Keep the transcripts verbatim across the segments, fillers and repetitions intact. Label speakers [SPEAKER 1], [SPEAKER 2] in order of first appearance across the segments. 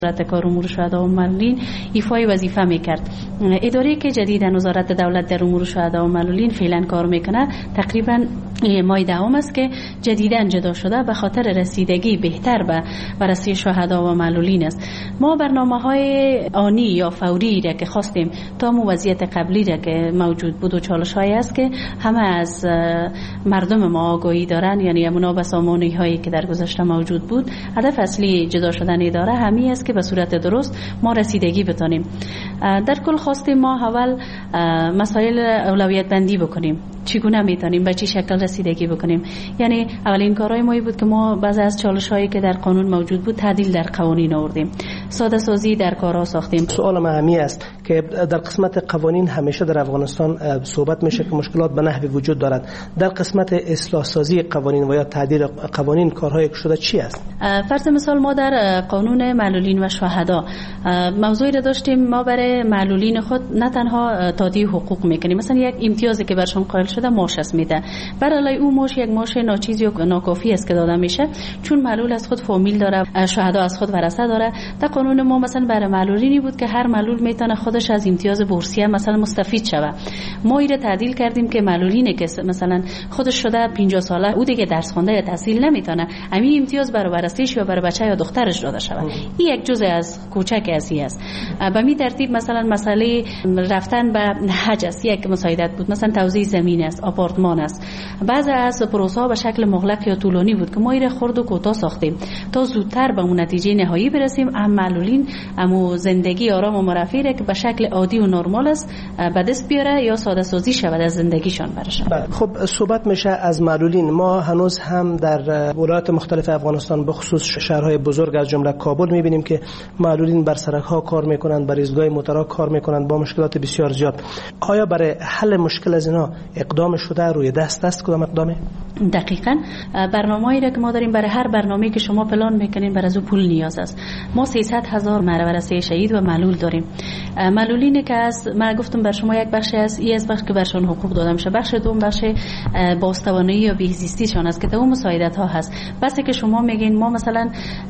[SPEAKER 1] وزارت کار امور شهدا و معلولین ایفای وظیفه میکرد. اداره که جدیداً وزارت دولت در امور شهدا و معلولین فعلا کار میکنه تقریبا ماه دهم است که جدیداً جدا شده به خاطر رسیدگی بهتر به بررسی شهدا و معلولین است. ما برنامه‌های آنی یا فوری را که خواستیم تا مو وضعیت قبلی را که موجود بود و چالش‌هایی است که همه از مردم ما آگاهی دارن، یعنی همونا بسامانی هایی که در گذشته موجود بود. هدف اصلی جدا شدن اداره همین است که به صورت درست ما رسیدگی بتونیم. در کل خواستیم ما اول مسائل اولویت بندی بکنیم، چگونه میتونیم به چه شکل رسیدگی بکنیم. یعنی اولین کارهای ما بود که ما بعضی از چالش‌هایی که در قانون موجود بود تعدیل در قوانین آوردیم، ساده سازی در کارها ساختیم.
[SPEAKER 2] سوال مهمی است که در قسمت قوانین همیشه در افغانستان صحبت میشه که مشکلات به نحوی وجود دارد. در قسمت اصلاح سازی قوانین و یا تعدیل قوانین کارهای که شده چی است؟
[SPEAKER 1] فرض مثال ما در قانون معلولین و شهدا موضوعی را داشتیم، ما برای معلولین خود نه تنها تادیه حقوق میکنیم، مثلا یک امتیازی که برشون قائل شده معاش است میده، برای او معاش یک معاش ناچیز یا ناکافی است که داده میشه، چون معلول از خود فامیل داره، شهدا از خود ورثه داره. در قانون ما مثلا برای معلولینی بود که هر معلول میتونه خودش از امتیاز بورسیه مثلا مستفید شود. ما این تعدیل کردیم که معلولینی که مثلا خودش شده پنجاه ساله او دیگه درس خوانده یا تحصیل نمیتونه، همین امتیاز برای ورثه‌اش یا برای بچه یا دخترش داده شود. این یک جزء از کوچک ازی است. به می ترتیب مثلا مسئله رفتن به حج است، یک مساعدت بود، مثلا توزیع زمین است، آپارتمان است. بعضی از پروسه ها به شکل مغلق یا طولانی بود که ما این خرد و کوتاه ساختیم تا زودتر به اون نتیجه نهایی برسیم. ام معلولین امو زندگی آرام و مرفه که به شکل عادی و نرمال است به دست بیاره یا ساده سازی شود از زندگیشان برشان.
[SPEAKER 2] خب صحبت میشه از معلولین. ما هنوز هم در ولایات مختلف افغانستان به خصوص شهرهای بزرگ از جمله کابل میبینیم که معلولین بر سرک ها کار میکنند، بر ایستگاه موتورها کار میکنند با مشکلات بسیار زیاد. آیا برای حل مشکل از اینا اقدام شده، روی دست است کدام اقدامه؟
[SPEAKER 1] دقیقاً برنامه‌ای را که ما داریم، برای هر برنامه‌ای که شما پلان میکنین برای از او پول نیاز است. ما سیصد هزار ورثه شهید و معلول داریم. معلولینی که از ما گفتم بر شما یک بخش از ای از بخش که برشون حقوق داده میشه، بخش دوم بخش بازتوانایی یا بهزیستیشان است که تو مساعدت ها هست. بس که شما میگین ما مثلا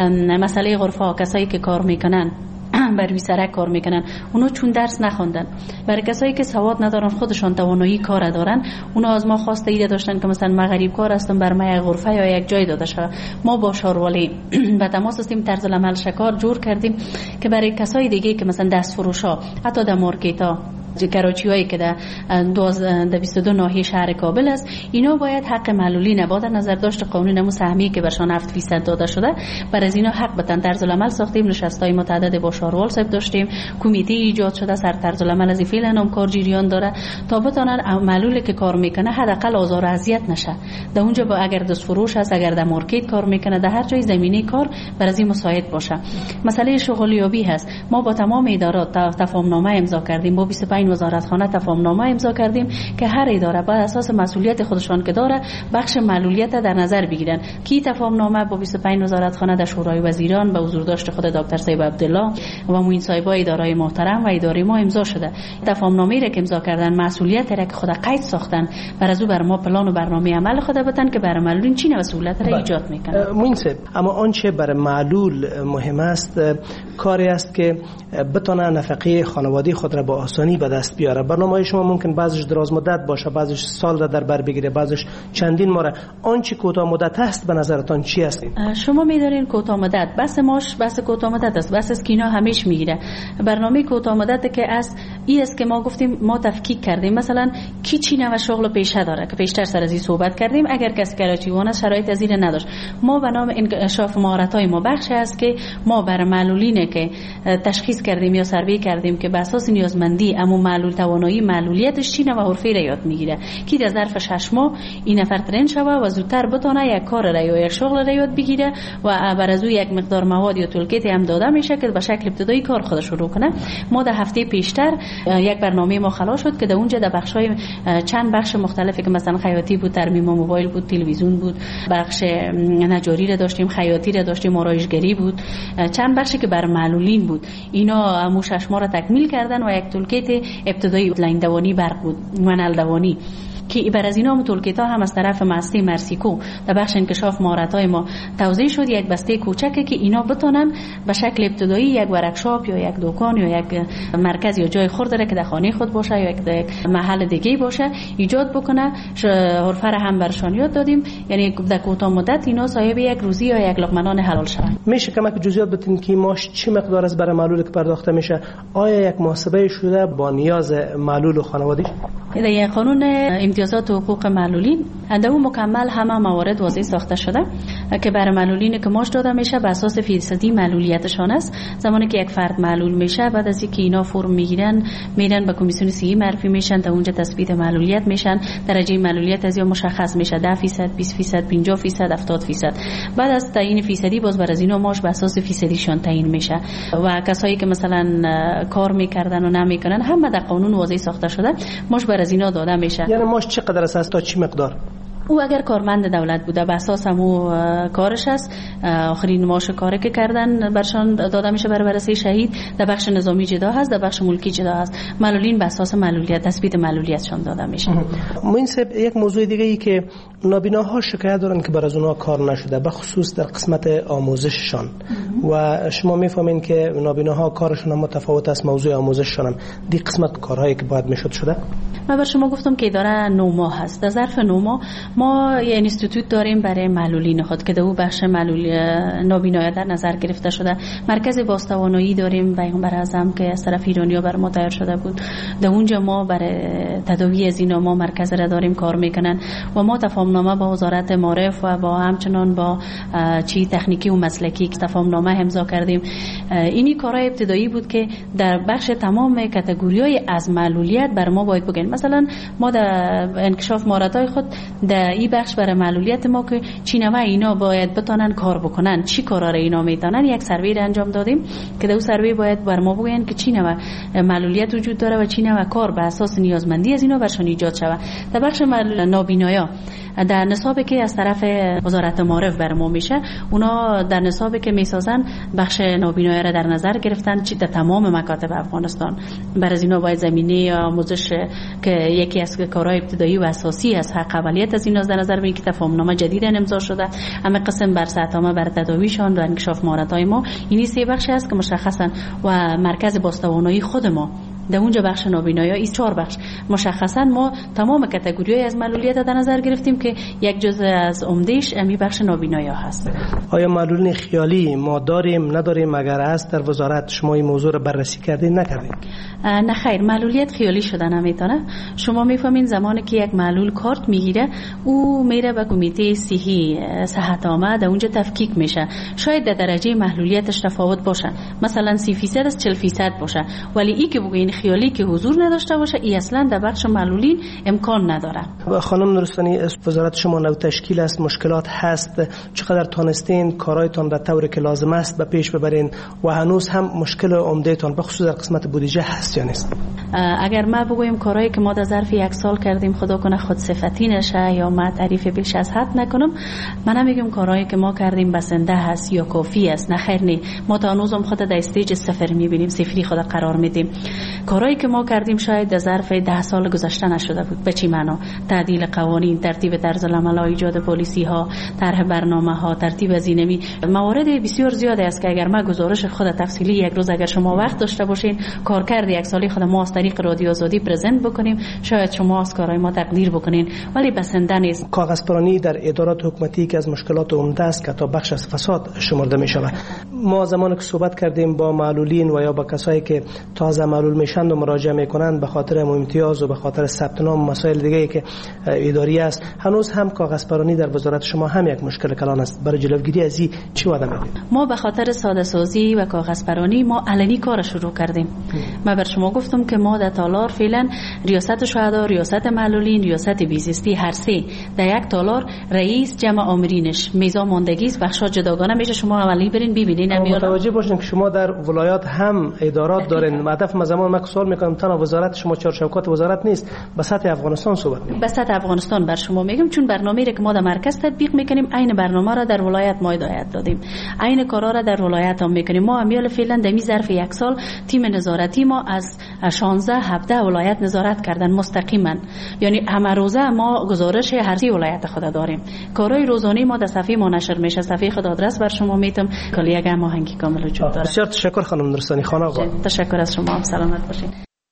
[SPEAKER 1] مسئله غرفه ها، کسایی که کار میکنن بر روی سرک کار میکنن، اونا چون درس نخوندن، برای کسایی که سواد ندارن خودشان توانایی کار دارن، اونا از ما خواسته ایده داشتن که مثلا ما غریب کار هستم بر ما غرفه یا یک جای داده شود. ما با شاروالی و تماس هستیم، طرز العمل شکار جور کردیم که برای کسای دیگه که مثلا دست فروش ها، حتی در مارکت ها، کراچی هایی که در بیست و دو ناحیه شهر کابل است، اینا باید حق معلولین با در نظر داشت قانون مو سهمی که برشان هفت درصد داده شده، بر از اینا حق بتن. طرز العمل ساختیم، نشستای متعدد با شاروال صاحب داشتیم، کمیته ایجاد شده سر طرز العمل از فعلا هم کار جریان داره تا بتونن معلولی که کار میکنه حداقل آزار و اذیت نشه. در اونجا با اگر دست فروش است، اگر در مارکت کار میکنه، در هر جای زمینه کار بر از این مساعد باشه. مسئله شغلیابی هست، ما با تمام ادارات تفاهم نامه امضا کردیم، با بیست و پنج وزارتخانه تفاهم نامه امضا کردیم که هر اداره بر اساس مسئولیت خودشان که داره بخش معلولیت در نظر بگیرن. کی تفاهم نامه با بیست و پنج وزارتخانه در شورای وزیران به حضور داشت خود دکتر صاحب عبدالله و معین صاحبای اداره محترم و اداره ما امضا شده. تفاهم نامه را که امضا کردن، مسئولیت را که خود قید ساختن، بر از او بر ما پلان و برنامه عمل خود بتن که برای معلولین چی مسئولیت را ایجاد میکنه.
[SPEAKER 2] معین صاحب، اما آنچه برای معلول مهم است کاری است که بتونه نفقه خانوادگی خود را با آسانی به دست بیاره. برنامه شما ممکن بعضیش دراز مدت باشه، بعضیش سال را در بر بگیره، بعضیش چندین ماه. آنچه کوتاه مدت است به نظرتان چی است؟
[SPEAKER 1] شما می‌دارین کوتاه مدت بس ماش بس کوتاه مدت است، بس اسکینا همیش میگیره. برنامه کوتاه مدت که از این است که ما گفتیم ما تفکیک کردیم، مثلا کی چی نو شغل پیشه داره که پیشتر سر از این صحبت کردیم، اگر کسی کراچیوان شرایط از این نداشت، ما به نام انکشاف مهارت‌های ما بخش است که ما برای معلولینه که تشخیص کردیم یا سروی کردیم که بر اساس نیازمندی اما معلول توانایی معلولیتش چی نو حرفه را یاد میگیره، کی در ظرف شش ماه این نفر ترین شوه و زودتر بتونه یک کار را یا یک شغل را یاد بگیره و بر از او یک مقدار مواد یا تولکیت هم داده میشه که به شکل ابتدایی کار خودش شروع کنه. ما در هفته پیشتر یک برنامه ما خلاص شد که در اونجا در بخشای چند بخش مختلفی که مثلا خیاطی بود، ترمیم موبایل بود، تلویزیون بود، بخش نجاری را داشتیم، خیاطی را داشتیم، آرایشگری بود، چند بخشی که بر معلولین بود. اینا موشش ما را تکمیل کردن و یک تولکیت ابتدایی لاین برق بود، منال دوانی، که بر از اینا هم تولکیت ها هم از طرف مؤسسه مرسیکو در بخش انکشاف مهارت‌های ما توزیع شد. یک بسته کوچکه که اینا بتونن به شکل ابتدایی یک ورکشاپ یا یک دکان یا یک مرکز یا جای خرد که در خانه خود باشه یا یک محل دیگه باشه ایجاد بکنه. حرفه را هم برشان یاد دادیم، یعنی در کوتاه مدت اینا صاحب یک روزی یا یک لقمه نان حلال شوند.
[SPEAKER 2] میشه کمک جزئیات بدین که ماش چی مقدار از برای معلول که پرداخته میشه؟ آیا یک محاسبه شده با نیاز معلول و خانوادگی؟
[SPEAKER 1] در قانون امتیازات و حقوق معلولین در اون مکمل همه موارد واضح ساخته شده که برای معلولین که ماش داده میشه بر اساس فیصدی معلولیتشان است. زمانی که یک فرد معلول میشه، بعد از اینکه اینا فرم میگیرن میرن به کمیسیون صحی معرفی میشن، تا اونجا تثبیت معلولیت میشن. درجه معلولیت از یا مشخص میشه ده درصد، بیست درصد، پنجاه درصد، هفتاد درصد. بعد از تعیین فیصدی باز بر از اینا ماش بر اساس فیصدیشان تعیین میشه و کسایی که مثلا کار میکردن و نمیکنن همه در قانون واضح ساخته شده ماش بر از اینا داده میشه.
[SPEAKER 2] یعنی ماش چقدر است تا چی مقدار؟
[SPEAKER 1] او اگر کارمند دولت بوده به اساس همو کارش است، آخرین معاش کاری که کردن برشان داده میشه برای ورثه شهید. در بخش نظامی جدا هست، در بخش ملکی جدا هست. معلولین به اساس معلولیت تثبیت معلولیتشان داده میشه.
[SPEAKER 2] منصب یک موضوع دیگه ای که نابیناها شکایت دارن که بر از اونها کار نشده، به خصوص در قسمت آموزششان و شما میفهمین که نابیناها کارشون هم متفاوت است، موضوع آموزششان دی قسمت کارهایی که باید میشد شده.
[SPEAKER 1] من بر شما گفتم که اداره نه ماه هست. در ظرف نه ماه ما یه اینستیتوت داریم برای معلولین خود که در اون بخش معلول نابینایی در نظر گرفته شده. مرکز بازتوانایی داریم پیغمبر اعظم که از طرف ایرانیا بر ما تیار شده بود. در اونجا ما برای تداوی از اینا ما مرکز را داریم کار میکنن و ما تفاهمنامه با وزارت معارف و با همچنان با چی تکنیکی و مسلکی که تفاهمنامه امضا کردیم. اینی کارهای ابتدایی بود که در بخش تمام کاتگوری‌های از معلولیت بر ما باید بگن. مثلا ما در انکشاف مهارت‌های خود در این بخش برای معلولیت ما که چی نوع اینا باید بتونن کار بکنن، چی کارا را اینا میتونن، یک سروی را انجام دادیم که در اون سروی باید بر ما بگن که چی نوع معلولیت وجود داره و چی نوع کار به اساس نیازمندی از اینا برشان ایجاد شود. در بخش نابینایا در نصابی که از طرف وزارت معارف بر ما میشه، اونا در نصابی که میسازن بخش نابینایی را در نظر گرفتن چی در تمام مکاتب افغانستان. بر از اینا باید زمینه آموزش که یکی از کارهای ابتدایی و اساسی از حق اولیت از اینا در نظر بگیریم که تفاهمنامه جدید امضا شده. اما قسم بر ساعتنامه بر تداویشان و انکشاف مهارت‌های ما اینی سه بخش است که مشخصا و مرکز بازتوانایی خود ما در اونجا بخش نابینایی این چهار بخش مشخصا ما تمام کاتگوری‌های از معلولیت در نظر گرفتیم که یک جزء از عمدهش امی بخش نابینایی هست.
[SPEAKER 2] آیا معلولین خیالی ما داریم نداریم؟ اگر است در وزارت شما این موضوع رو بررسی کردین نکردین؟
[SPEAKER 1] نه خیر، معلولیت خیالی شده نمیتونه. شما میفهمین زمانی که یک معلول کارت میگیره او میره به کمیته صحی صحت عامه، در اونجا تفکیک میشه. شاید در درجه معلولیتش تفاوت باشه، مثلا سی درصد از چهل درصد باشه، ولی ای که بگین خیالی که حضور نداشته باشه ای اصلا در بخش معلولین امکان نداره.
[SPEAKER 2] خانم نورستانی، وزارت شما نو تشکیل است، مشکلات هست، چقدر تانستین کارایتان در طوری که لازم است به پیش ببرین و هنوز هم مشکل عمده تان به خصوص در قسمت بودجه هست یا نیست؟
[SPEAKER 1] اگر ما بگویم کارهایی که ما در ظرف یک سال کردیم خدا کنه خود صفتی نشه یا ما تعریف بیش از حد نکنم، من نمیگم کارهایی که ما کردیم بسنده هست یا کافی است. نه خیر، نه، ما تا هنوزم خود در استیج صفر میبینیم، صفری خود قرار میدیم. کارهایی که ما کردیم شاید در ظرف ده سال گذشته نشده بود. به چی معنا؟ تعدیل قوانین، ترتیب طرز العمل، ایجاد پالیسی ها، طرح برنامه ها، ترتیب هزینه‌ای، موارد بسیار زیاده است که اگر ما گزارش خود تفصیلی یک روز اگر شما وقت داشته باشین کارکرد یک سالی خود ما از طریق رادیو آزادی پرزنت بکنیم، شاید شما از کارهای ما تقدیر بکنین، ولی بسنده نیست.
[SPEAKER 2] کاغذپرانی در ادارات حکومتی که از مشکلات عمده است که تا بخش از فساد شمرده می شود. ما زمانی که صحبت کردیم با معلولین و یا با کسایی که تازه معلول میشن و مراجعه میکنن به خاطر امتیاز و به خاطر ثبت نام و مسائل دیگه که اداری است، هنوز هم کاغذپرانی در وزارت شما هم یک مشکل کلان است. برای جلوگیری از این چی وعده میدید؟
[SPEAKER 1] ما به خاطر ساده سازی و کاغذپرانی ما علنی کار شروع کردیم. ما بر شما گفتم که ما در تالار فعلا ریاست شهدا، ریاست معلولین، ریاست بیزیستی هر سه در یک تالار رئیس جمع آمرینش میزان ماندگی است، بخشا جداگانه میشه. شما اولی برین ببینین.
[SPEAKER 2] متوجه باشین که شما در ولایات هم ادارات دارین. هدف ما زمان من سوال میکنم تنها وزارت شما چارچوکات وزارت نیست، به سطح افغانستان صحبت میکنم.
[SPEAKER 1] به سطح افغانستان بر شما میگم، چون برنامه‌ای که ما در مرکز تطبیق میکنیم عین برنامه را در ولایت ما هدایت دادیم، عین کارا را در ولایت هم میکنیم. ما امیال فعلا در این ظرف یک سال تیم نظارتی ما از شانزده هفده ولایت نظارت کردن مستقیما، یعنی همه روزه ما گزارش هر سی ولایت خود داریم. کارهای روزانه ما در صفحه ما نشر میشه، صفحه خود آدرس بر شما میتم کلی یک هماهنگی کامل وجود داره.
[SPEAKER 2] بسیار تشکر خانم نورستانی خان آقا.
[SPEAKER 1] تشکر از شما، هم سلامت باشین.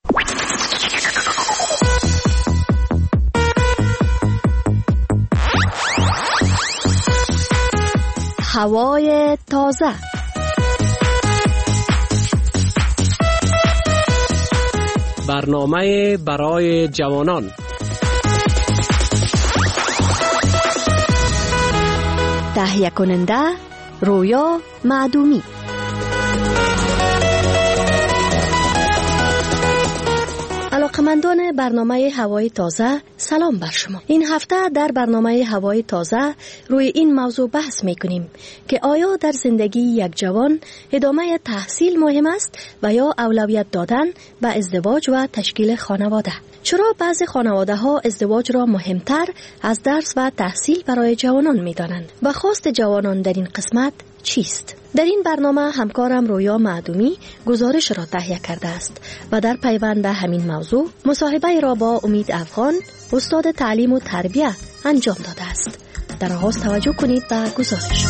[SPEAKER 3] هوای تازه.
[SPEAKER 4] برنامه برای جوانان.
[SPEAKER 3] تهیه کننده رویا معدومی. علاقمندان برنامه هوای تازه، سلام بر شما. این هفته در برنامه هوای تازه روی این موضوع بحث میکنیم که آیا در زندگی یک جوان ادامه تحصیل مهم است و یا اولویت دادن به ازدواج و تشکیل خانواده؟ چرا بعضی خانواده ها ازدواج را مهمتر از درس و تحصیل برای جوانان میدانند و خواست جوانان در این قسمت چیست؟ در این برنامه همکارم رویا معدومی گزارش را تهیه کرده است و در پیوند به همین موضوع مصاحبه را با امید افغان، استاد تعلیم و تربیه انجام داده است. در آغاز توجه کنید به گزارش.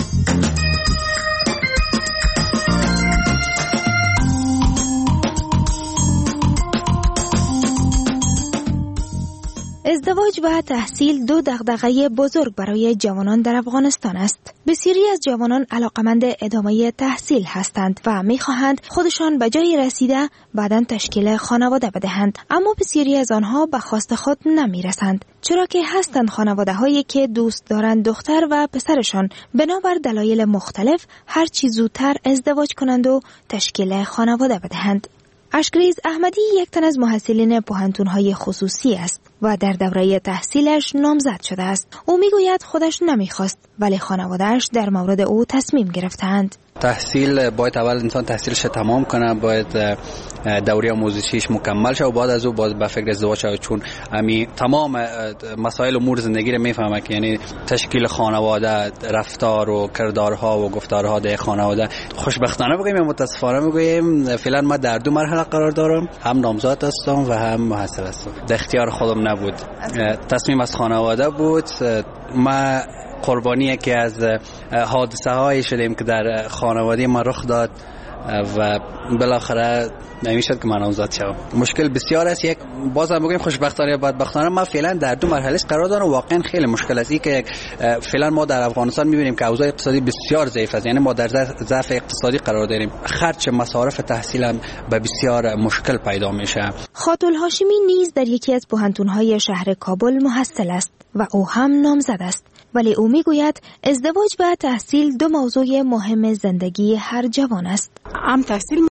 [SPEAKER 5] ازدواج و تحصیل دو دغدغه بزرگ برای جوانان در افغانستان است. بسیاری از جوانان علاقمند ادامه تحصیل هستند و می‌خواهند خودشان به جای رسیده بعداً تشکیل خانواده بدهند، اما بسیاری از آنها به خواست خود نمی‌رسند، چرا که هستند خانواده‌هایی که دوست دارند دختر و پسرشان بنابر دلایل مختلف هر چی زودتر ازدواج کنند و تشکیل خانواده بدهند. اشکریز احمدی یک تن از محصلین پوهنتون‌های خصوصی است و در دوره تحصیلش نامزد شده است. او میگوید خودش نمیخواست ولی خانواده‌اش در مورد او تصمیم گرفتند.
[SPEAKER 6] تحصیل باید اول انسان تحصیلش تمام کنه، باید دوره آموزشیش مکمل شه و بعد از او باید به فکر ازدواج شه، چون امی تمام مسائل امور زندگی رو میفهمه که یعنی تشکیل خانواده، رفتار و کردارها و گفتارها در خانواده. خوشبختانه بگیم یا متاسفانه بگیم فعلا ما در دو مرحله قرار دارم، هم نامزد هستم و هم محصل هستم. در اختیار خودم نبود، تصمیم از خانواده بود. ما قربانی که از حادثه هایی شدیم که در خانواده ما رخ داد و بالاخره نمیشد که من نامزد شوم. مشکل بسیار است. یک بازم بگیم خوشبختانه یا بدبختانه ما فعلا در دو مرحله قرار دارم. واقعا خیلی مشکل است. این که فعلا ما در افغانستان میبینیم که اوضاع اقتصادی بسیار ضعیف است، یعنی ما در ضعف اقتصادی قرار داریم، خرج مصارف تحصیل هم به بسیار مشکل پیدا میشه.
[SPEAKER 5] خاتون هاشمی نیز در یکی از پوهنتون‌های شهر کابل محصل است و او هم نامزد است، ولی او میگوید ازدواج و تحصیل دو موضوع مهم زندگی هر جوان است.
[SPEAKER 7] هم تحصیل